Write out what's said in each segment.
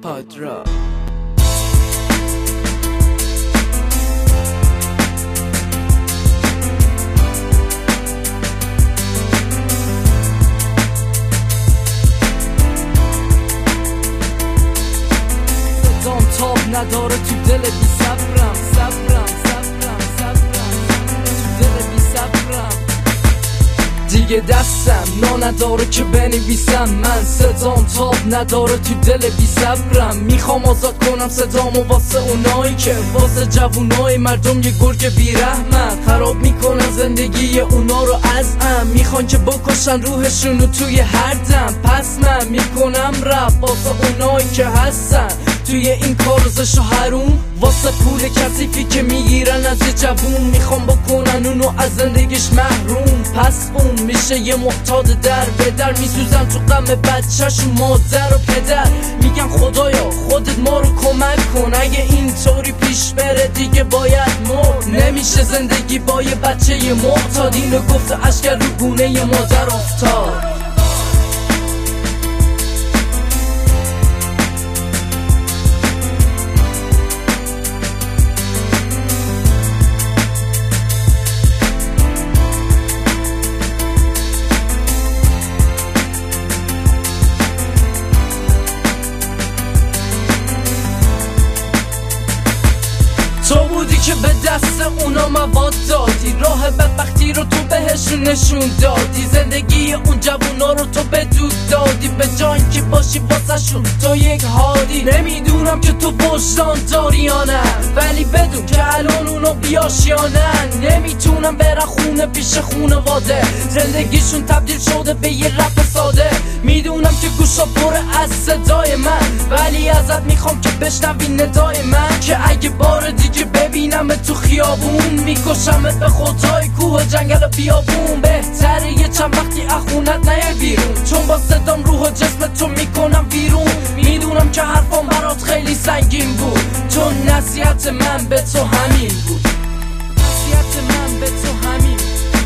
پادرا. تاب نداره تو دل بی صبرم تو دل بی صبرم دیگه دستم نداره که بنویسم من صدام تاب نداره تو دل بی صبرم میخوام آزاد کنم صدامو واسه اونایی که واسه جوونای مردم یه گرگ بی رحمت خراب میکنن زندگی اونا رو از میخوان که بکشن روحشونو توی هر دم پس من میکنم رپ واسه اونایی که هستن توی این کار روزشو حروم واسه پول کثیفی که میگیرن از یه جوون میخوام بکنن اونو از زندگیش محروم پس اون میشه یه محتاج در به در میسوزن تو غم بچه‌شون مادر و پدر میگن خدایا خودت ما رو کمک کن اگه اینطوری پیش بره دیگه باید مرد نمیشه زندگی با یه بچه یه معتاد اینو گفته اشک رو گونه یه مادر افتاد. تو بودی که به دست اونا مواد دادی راه بدبختی رو تو بهشون نشون دادی زندگی اون جوونا رو تو به دود دادی به جان که باشی واسه شون تو یک هادی نمیدونم که تو وجدان داری یا نه ولی بدون که الان اونا بیاشیانن نمیتونم برن خونه پیش خونواده زندگیشون تبدیل شده به یه رپ ساده میدونم که گوشا پره از صدای من ولی ازت میخوام که بشنوی ندای من که اگه بار دیگه ببینم تو خیابون میکشمت به خودهای کوه جنگل بیابون بهتره یه چند وقتی اخونت نیای بیرون چون با صدام روح و جسم تو میکنم بیرون میدونم که حرفام برات خیلی سنگین بود چون نصیحت من به تو همین بود نصیحت من به تو همین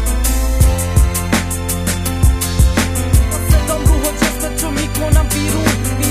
با صدام روح و جسم تو میکنم بیرون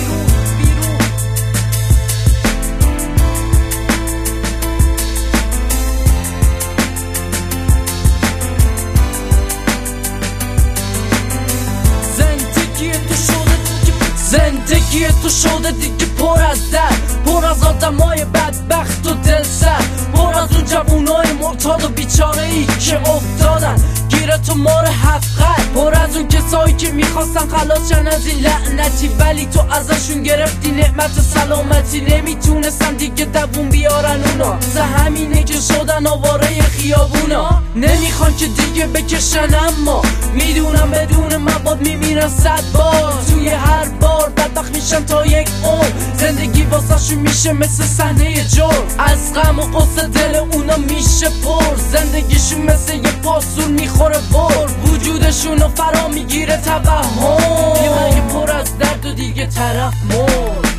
زندگی تو شده دیگه پر از درد پر از آدمای بدبخت و دلسر پر از اون جوونای معتاد و بیچاره ای که افتادن گیره تو مار حفقت پر از اون کسایی که میخواستن خلاصن از این لعنتی ولی تو ازشون گرفتی نعمت سلامتی نمیتونستن دیگه دوون بیارن اونا همینه که شدن آواره خیابونا نمیخوان که دیگه بکشن اما میدونم بدون مواد میمیرن 100 بار توی هر بار بدبخت میشن تا یک عمر زندگی واسه میشه مثل صحنه جرم از غم و غصه دل اونا میشه پر زندگیشون مثل یه پاسون میخوره بر وجودشونو فرا میگیره توهم یه پر از درد و دیگه طرف مرد